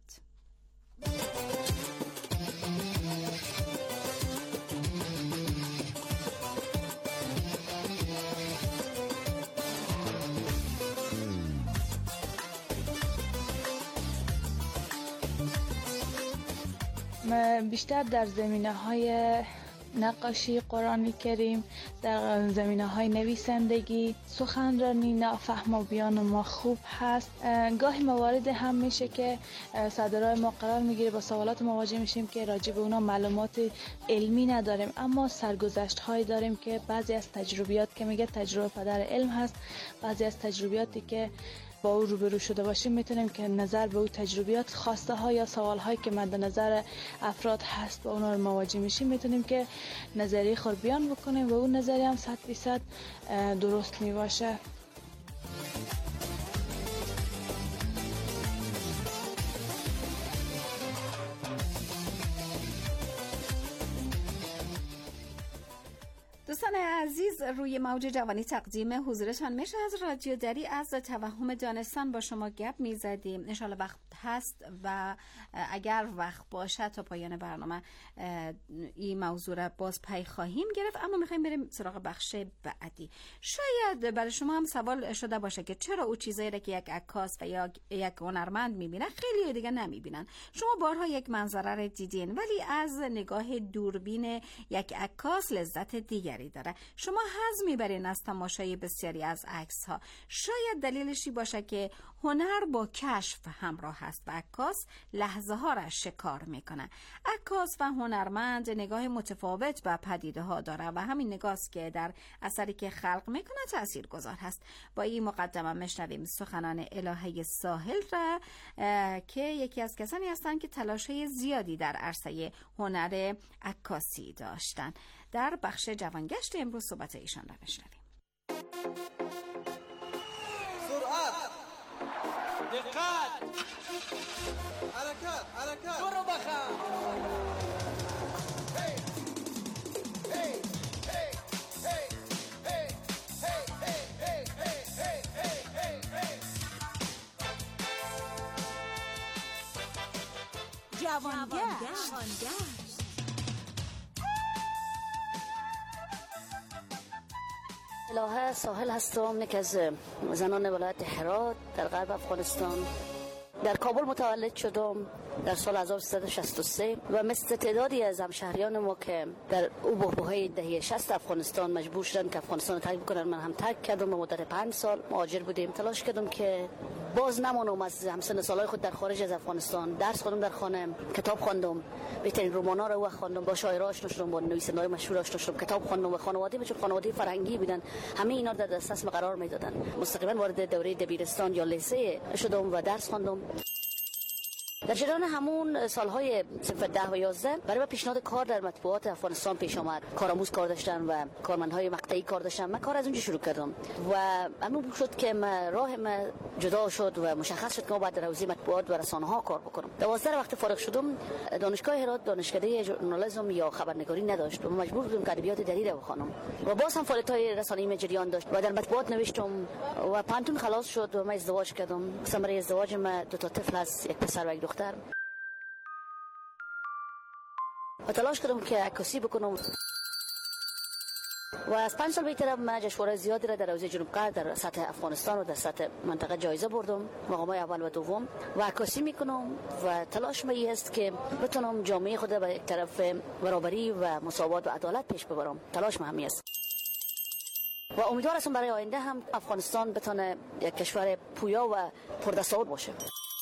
بیشتر در زمینه های نقاشی قرآن کریم، در زمینه های نویسندگی، سخنرانی نافهم و بیان ما خوب هست. گاهی موارد هم میشه که صدرای ما قرار میگیره با سوالات مواجه میشیم که راجع به اونا معلومات علمی نداریم، اما سرگذشت هایی داریم که بعضی از تجربیات که میگه تجربه پدر علم هست، بعضی از تجربیاتی که با او روبرو شده باشیم میتونیم که نظر به او تجربیات، خواسته ها یا سوال هایی که مد نظر افراد هست با اونا رو مواجه میشیم میتونیم که نظری خود بیان بکنیم و اون نظری هم صد فیصد درست میباشه. دوستان عزیز، روی موج جوانی تقدیم حضورتان میشه از رادیو دری. از توهم دانستان با شما گپ میزدیم. انشالله وقت هست و اگر وقت باشه تا پایان برنامه این موضوع را باز پی خواهیم گرفت، اما میخوایم بریم سراغ بخش بعدی. شاید برای شما هم سوال شده باشه که چرا او چیزایی را که یک عکاس و یا یک هنرمند میبینه خیلی دیگه نمیبینن. شما بارها یک منظره را دیدین ولی از نگاه دوربین یک عکاس لذت دیگری داره. شما حظ میبرین از تماشای بسیاری از عکس ها. شاید دلیلشی باشه که هنر با کشف همراه است و عکاس لحظه ها را شکار میکنه. عکاس و هنرمند نگاه متفاوت به پدیده ها داره و همین نگاه است که در اثری که خلق میکنه تأثیر گذار هست. با این مقدمه میشنویم سخنان الهه ساحل را که یکی از کسانی هستند که تلاش زیادی در عرصه هنر عکاسی داشتن. در بخش جوانگشت امروز صحبت ایشان را میشنویم. سرعت، دقت، حرکت، حرکت، برو بخم. جوانگشت. الهه ساحل هستم، یک از زنان ولایت هرات در غرب افغانستان. در کابل متولد شدم در سال هزار و سیصد و شصت و سه و مثل تعدادی از همشهریان ما که در او بحبوحه دهه شصت افغانستان مجبور شدن که افغانستان رو ترک بکنن، من هم ترک کردم و مدت پنج سال مهاجر بودیم. تلاش کردم که باز نمانم از همسن سالهای خود در خارج از افغانستان. درس خوندم در خانه، کتاب خواندم، بهترین رمانا رو خواندم، با شاعرها آشنا شدم، با نویسنده‌های مشهور آشنا شدم، کتاب خواندم و خانواده بچه خانواده فرهنگی بودن، همه اینا در دسترس قرار میدادن. مستقیما وارد دوره دبیرستان یا لیسه شدم و درس خواندم. در جریان همون سالهای صفر ده و یازده برای پیشنهاد کار در مطبوعات افغانستان پیش آمد. کارآموز کار داشتن و کارمندهای مقطعی کار داشتن. من کار از اونجا شروع کردم و همون شد که من راه من جدا شد و مشخص شد که ما باید در حوزه مطبوعات و رسانه‌ها کار بکنم. دوازده وقت فارغ شدم دانشگاه هرات دانشکده ژورنالیسم یا خبرنگاری نداشت و مجبور بودم که ادبیات دری رو بخونم و باز هم فعالیت‌های رسانه‌ای جریان داشت و در مطبوعات نوشتم و پانتون خلاص شد و من ازدواج کردم. ثمره ازدواج من دو تا طفل هست، یک پسر و یک دختر. و تلاش کردم که عکاسی بکنم و از پنج سال بیشتر من جشنواره زیادی را در حوزه جنوب غرب در سطح افغانستان و در سطح منطقه جایزه بردم، مقام‌های اول و دوم و عکاسی میکنم و تلاش من است که بتونم جامعه خود به یک طرف برابری و مساوات و عدالت پیش ببرم. تلاش مهمی است و امیدوار هستم برای آینده هم افغانستان بتونه یک کشور پویا و پردستور باشه.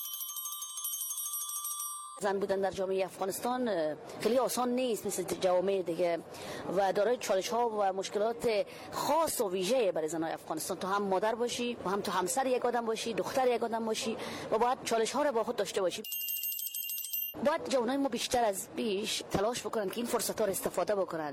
زن بودن در جامعه افغانستان خیلی آسان نیست مثل جوامع دیگه و دارای چالش ها و مشکلات خاص و ویژه برای زنای افغانستان. تو هم مادر باشی و هم تو همسر یک آدم باشی، دختر یک آدم باشی و باید چالش ها رو با خود داشته باشی. باید جوانای ما بیشتر از بیش تلاش بکنن که این فرصت ها رو استفاده بکنن.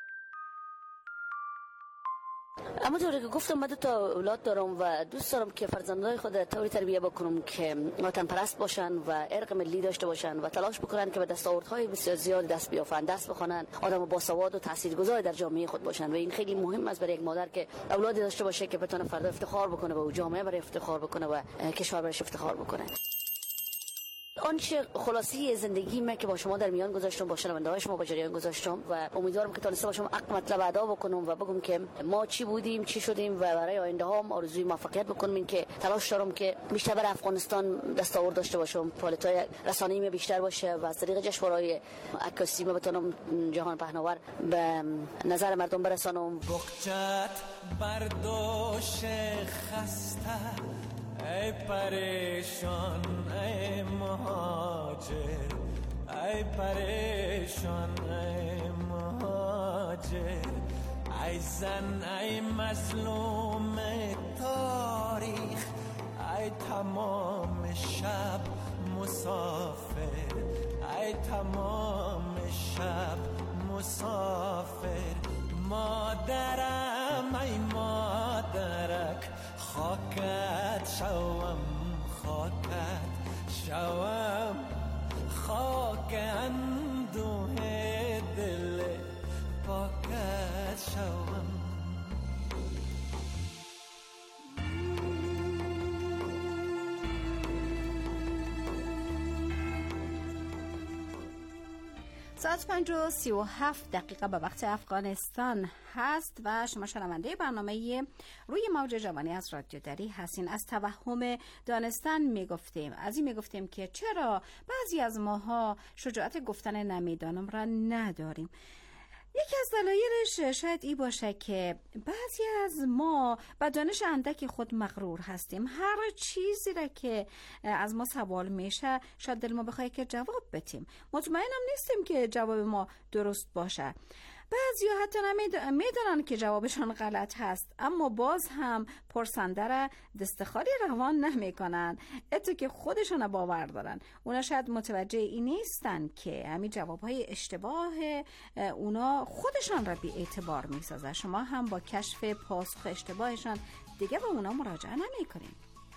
اما طوری که گفتم من دو تا اولاد دارم و دوست دارم که فرزندای خود طوری تربیت بکنم که وطن پرست باشن و ارق ملی داشته باشن و تلاش بکنن که به دستاوردهای بسیار زیاد دست بیافن، دست بخونن، آدم باسواد و تاثیرگذار در جامعه خود باشن و این خیلی مهم است برای یک مادر که اولادی داشته باشه که بتونه فردا افتخار بکنه و جامعه برای افتخار بکنه و کشور برای افتخار بکنه. آنچه خلاصی زندگی من که با شما در میان گذاشتم، با شنونده‌های شما با جریان گذاشتم و امیدوارم که تونسته باشم حق مطلب ادا بکنم و بگم که ما چی بودیم، چی شدیم و برای آینده ها آرزوی موفقیت بکنم. این که تلاش دارم که بیشتر برای افغانستان دستاورد داشته باشم، فعالیت‌های رسانه‌ای بیشتر باشه و از طریق جشنواره‌های عکاسی ما بتونم جهان پهناور به نظر مردم برسانم. بخچت برداشت خسته ای پریشان ای مهاجر، ای پریشان ای مهاجر، ای زن ای مظلوم تاریخ، ای تمام شب مسافر، ای تمام شب مسافر. مادرم ای مادرک خاکت شوم، خاکت شوم، خاک اندوه دل پاکت شوم. ساعت پنج و سی و هفت دقیقه به وقت افغانستان هست و شما شنونده برنامه روی موج جوانی از رادیو دری هستین. از توهم دانستن میگفتیم، از این میگفتیم که چرا بعضی از ماها شجاعت گفتن نمیدانم را نداریم. یکی از دلایلش شاید ای باشه که بعضی از ما با دانش اندک خود مغرور هستیم. هر چیزی را که از ما سوال میشه شاید دل ما بخواه که جواب بدیم. مطمئنم نیستیم که جواب ما درست باشه. بعضی ها حتی نمیدونن که جوابشان غلط هست اما باز هم پرسنده را دستخالی روان نمیکنن، اتو که خودشون باور دارن. اونا شاید متوجه این نیستن که همین جوابهای اشتباه اونا خودشان را بی اعتبار میسازه. شما هم با کشف پاسخ اشتباهشان دیگه به اونا مراجعه نمیکنین.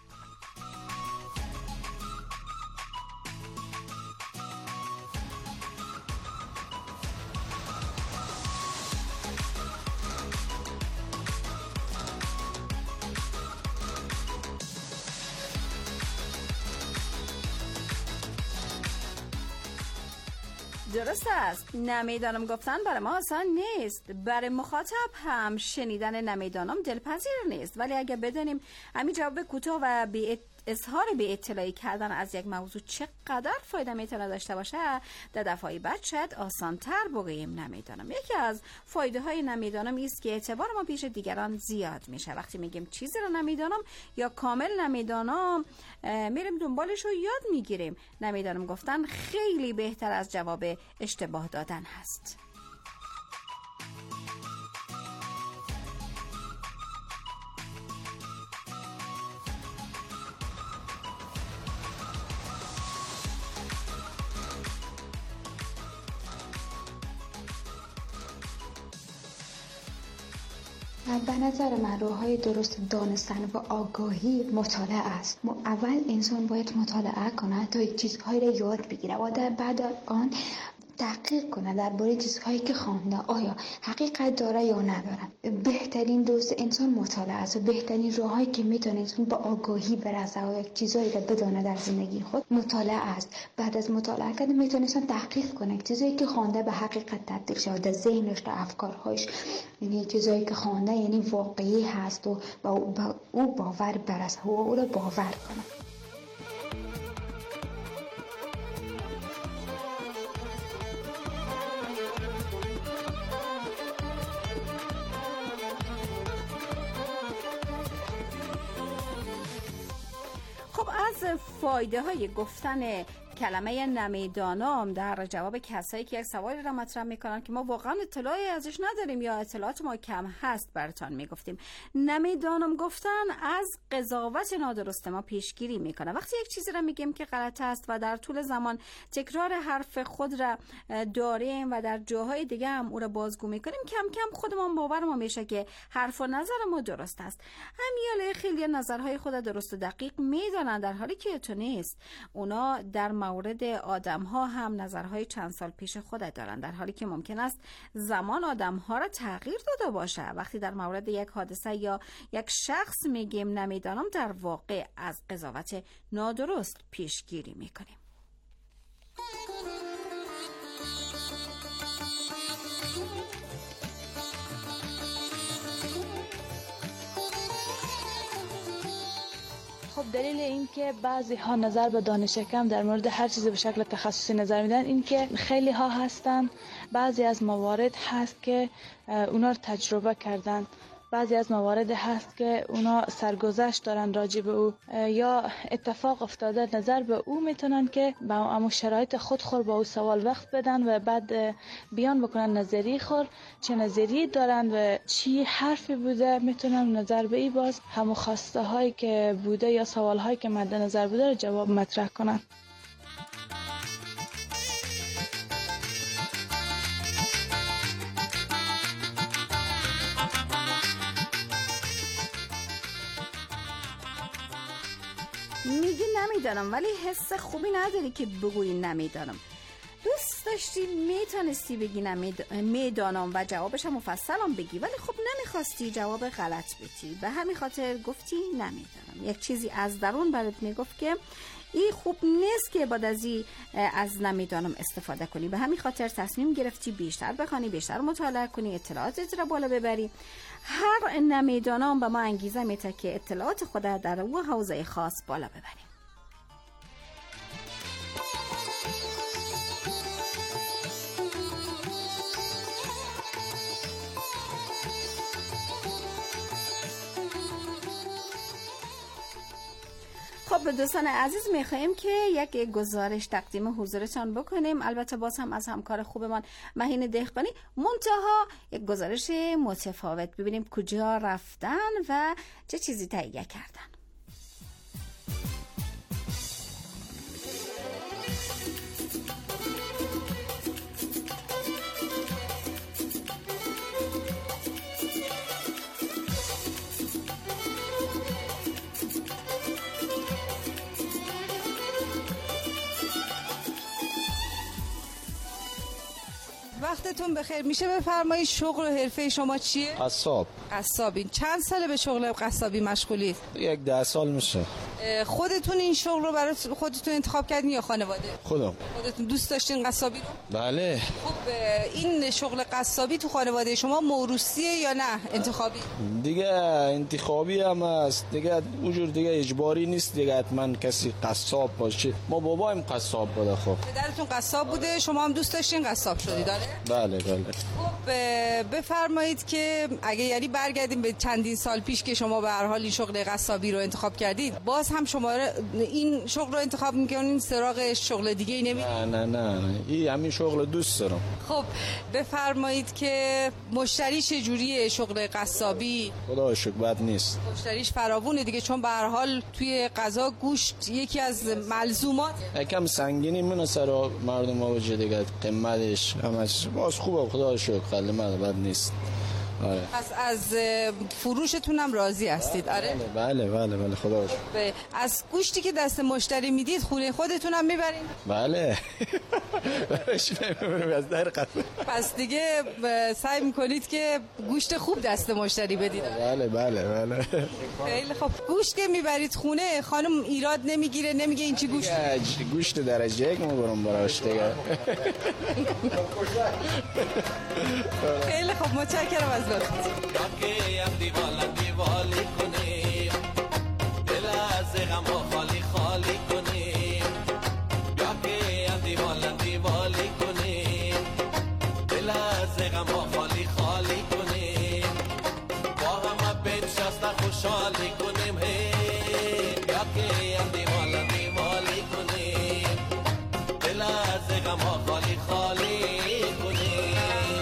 درست است، نمیدانم گفتن برای ما آسان نیست، برای مخاطب هم شنیدن نمیدانم دلپذیر نیست، ولی اگه بدانیم همین جواب کوتاه و بی اظهار به اطلاعی کردن از یک موضوع چقدر فایده میتونه داشته باشه، در دفعه بعد شاید آسان‌تر بگوییم نمیدانم. یکی از فایده های نمیدانم است که اعتبار ما پیش دیگران زیاد میشه. وقتی میگیم چیزی رو نمیدانم یا کامل نمیدانم، میریم دنبالش رو یاد میگیریم. نمیدانم گفتن خیلی بهتر از جواب اشتباه دادن هست. به نظر من راههای درست دانستن و آگاهی مطالعه است. اول انسان باید مطالعه کنه تا یک چیزهایی را یاد بگیره و در بعد آن تحقیق کنه درباره چیزهایی که خوانده آیا حقیقت داره یا نداره. بهترین دوست انسان مطالعه است و بهترین راههایی که میتونه انسان به آگاهی برسه و یک چیزایی را بدونه در زندگی خود مطالعه است. بعد از مطالعه کردن میتونه انسان تحقیق کنه چیزایی که خوانده به حقیقت تبدیل شه در ذهنش در افکارهاش، یعنی چیزایی که خوانده یعنی واقعی هست و با او باور برسه و او را باور کنه. از فایده های گفتن کلمه نمیدانم در جواب کسایی که یک سوالی را مطرح میکنن که ما واقعا اطلاعی ازش نداریم یا اطلاعات ما کم هست براتون میگفتیم. نمیدانم گفتن از قضاوت نادرست ما پیشگیری میکنه. وقتی یک چیزی را میگیم که غلط است و در طول زمان تکرار حرف خود را داریم و در جاهای دیگه هم او را بازگو میکنیم، کم کم خودمون باورمون میشه که حرف و نظر ما درست است. همیاله خیلی نظرهای خود درست و دقیق میدانن در حالی که تو نیست. اونا در مورد آدم ها هم نظرهای چند سال پیش خود دارن در حالی که ممکن است زمان آدم ها را تغییر داده باشه. وقتی در مورد یک حادثه یا یک شخص میگیم نمیدانم، در واقع از قضاوت نادرست پیشگیری میکنیم. خب دلیل این که بعضی ها نظر به دانش کم در مورد هر چیزی به شکل تخصصی نظر میدن این که خیلی ها هستن، بعضی از موارد هست که اونا رو تجربه کردن، بعضی از موارد هست که اونا سرگذشت دارن راجع به او یا اتفاق افتاده نظر به او میتونن که با امو شرایط خود خور با او سوال وقت بدن و بعد بیان بکنن نظری خور چه نظری دارن و چی حرفی بوده، میتونن نظر به ای باز همو خواسته هایی که بوده یا سوال هایی که مد نظر بوده رو جواب مطرح کنن. میگی نمیدانم ولی حس خوبی نداری که بگویی نمیدانم. دوست داشتی میتونستی بگی نمیدانم و جوابش هم مفصل هم بگی، ولی خب نمیخواستی جواب غلط بدی، به همین خاطر گفتی نمیدانم. یک چیزی از درون برات میگفت که این خوب نیست که بعد از این از نمیدانم استفاده کنی، به همین خاطر تصمیم گرفتی بیشتر بخوانی، بیشتر مطالعه کنی، اطلاعاتت را بالا ببری. هر نمیدانم به ما انگیزه میده که اطلاعات خود در او حوزه خاص بالا ببریم. خب دوستان عزیز میخواییم که یک گزارش تقدیم حضورتان بکنیم، البته باز هم از همکار خوبمان مهین دهقانی، منتها یک گزارش متفاوت، ببینیم کجا رفتن و چه چیزی تهیه کردن. وقتتون بخیر. میشه بفرمایید شغل و حرفه شما چیه؟ قصاب. قصابین. چند ساله به شغل قصابی مشغولید؟ یک ده سال میشه. خودتون این شغل رو برای خودتون انتخاب کردین یا خانواده؟ خودم. خودتون دوست داشتین قصابی رو؟ بله. خب این شغل قصابی تو خانواده شما موروثیه یا نه انتخابی؟ دیگه انتخابی هم است، دیگه اونجور دیگه اجباری نیست دیگه حتما کسی قصاب باشه. ما بابایم قصاب بوده. خب پدرتون قصاب بوده، شما هم دوست داشتین قصاب شدید؟ بله بله. خب بفرمایید که اگه یعنی برگردیم به چندین سال پیش که شما به هر حال این شغل قصابی رو انتخاب کردید، باز هم شما این شغل رو انتخاب میکنین سراغ شغل دیگه ای نمیدید؟ نه نه نه نه این همین شغل دوست دارم. خب بفرمایید که مشتری چجوریه شغل قصابی؟ خدا شکر بد نیست، مشتریش فراوونه دیگه، چون به هر حال توی غذا گوشت یکی از ملزومات. یکم سنگینی منو سر مردم ها وجه دیگه، قیمتش همش باز خوبه خدا شکر، خیلی بد نیست. آره. پس از فروشتون هم راضی هستید؟ آره بله بله بله خدا رو شکر. از گوشتی که دست مشتری میدید خونه خودتون هم میبرین؟ بله از در قصد. پس دیگه سعی میکنید که گوشت خوب دست مشتری بدید؟ بله بله بله. خیلی خب. گوشت که میبرید خونه خانم ایراد نمیگیره، نمیگه این چی گوشت؟ گوشت درجه یک میبرم براش دیگه. خیلی خوب، متشکرم از لطفت. خوشحالی کنیم هی یا که هم دیوالا دیوالی کنیم دل از غم ها خالی خالی کنیم.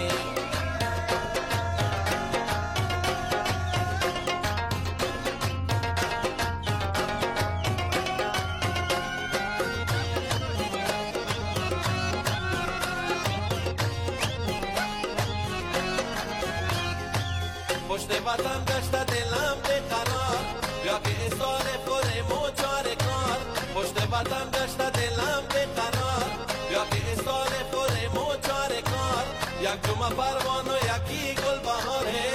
پشت وطن داشته دلم بقرار یا که اصال خودم و چاره کار. پشت وطن داشته دلم بقرار یا که اصال خودم و چاره کار. یک جمعه پروان و یکی گل بهاره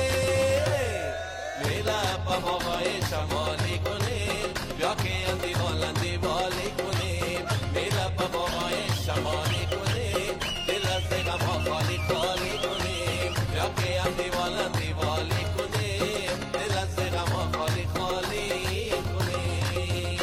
میلا بابای شمالی کنیم یا که اندی والندی والی کنیم میلا بابای شمالی کنیم دل از غم ها خالی خالی کنیم یا که اندی والندی والی کنیم دل از غم ها خالی خالی کنیم.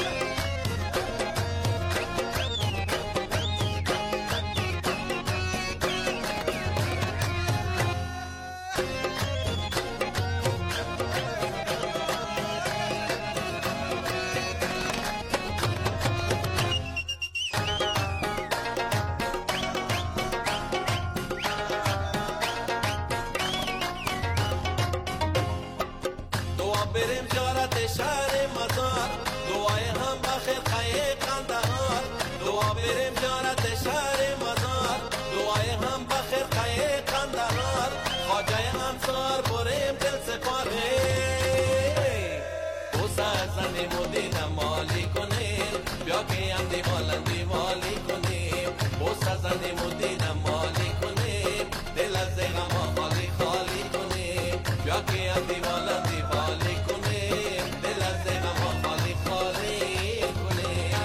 بریم زیارت شهر مزار دعای هم بخیر خیر قندهار. دعا بریم زیارت شهر مزار دعای هم بخیر خیر قندهار. خواجه انصار بریم دل سپار او سرزنی مدینه مالی کنیم بیا که هم دیوالن دیوالی کنیم او سرزنی مدینه مالی کنیم دل از غم ها خالی خالی کنیم بیا که هم دیوالن دیوالی کنیم دل از غم ها خالی خالی کنیم.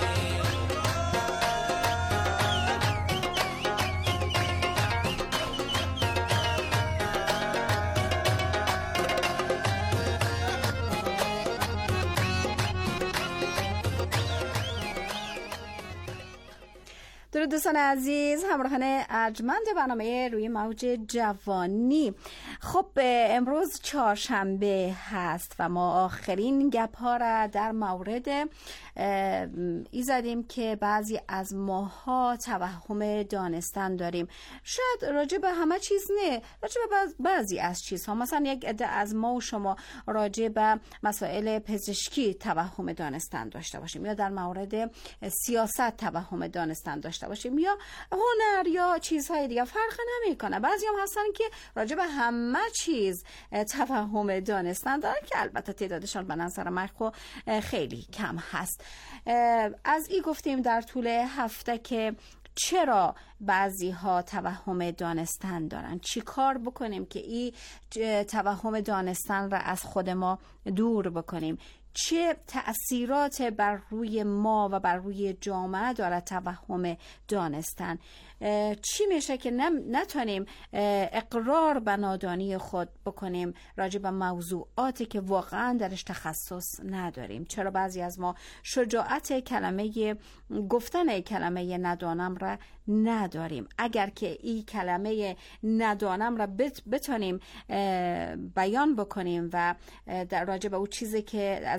درود دوستان عزیز، همراهان ارجمند برنامه روی موج جوانی. خب امروز چهارشنبه هست و ما آخرین گپ ها را در مورد ای زدیم که بعضی از ماها توهم دانستن داریم. شاید راجع به همه چیز نه، راجع به بعضی از چیزها. مثلا یک عده از ما و شما راجع به مسائل پزشکی توهم دانستن داشته باشیم، یا در مورد سیاست توهم دانستن داشته باشیم، یا هنر یا چیزهای دیگه. فرق نمیکنه. بعضی هم هستن که راجع به همه چیز توهم دانستن دارن که البته تعدادشان به نظر من خیلی کم هست. از این گفتیم در طول هفته که چرا بعضی ها توهم دانستن دارن، چی کار بکنیم که این توهم دانستن را از خود ما دور بکنیم، چه تأثیرات بر روی ما و بر روی جامعه داره توهم دانستن، چی میشه که نتونیم اقرار به نادانی خود بکنیم راجع به موضوعاتی که واقعا درش تخصص نداریم. چرا بعضی از ما شجاعت کلمه گفتن کلمه ندانم را نداریم. اگر که این کلمه ندانم را بتونیم بیان بکنیم و در راجع به اون چیزی که ازش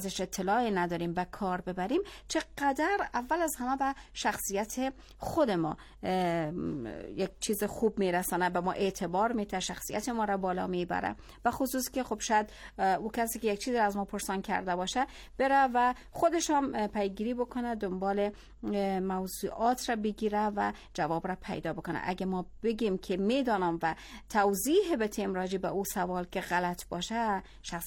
ازش اطلاعی نداریم و کار ببریم، چقدر اول از همه به شخصیت خود ما یک چیز خوب میرسانه، به ما اعتبار میده، شخصیت ما را بالا میبره. و خصوص که خب شاید او کسی که یک چیزی از ما پرسان کرده باشه بره و خودش هم پیگیری بکنه، دنبال موضوعات را بگیره و جواب را پیدا بکنه. اگه ما بگیم که میدانم و توضیح بتیم راجع به او سوال که غلط باشه، شخص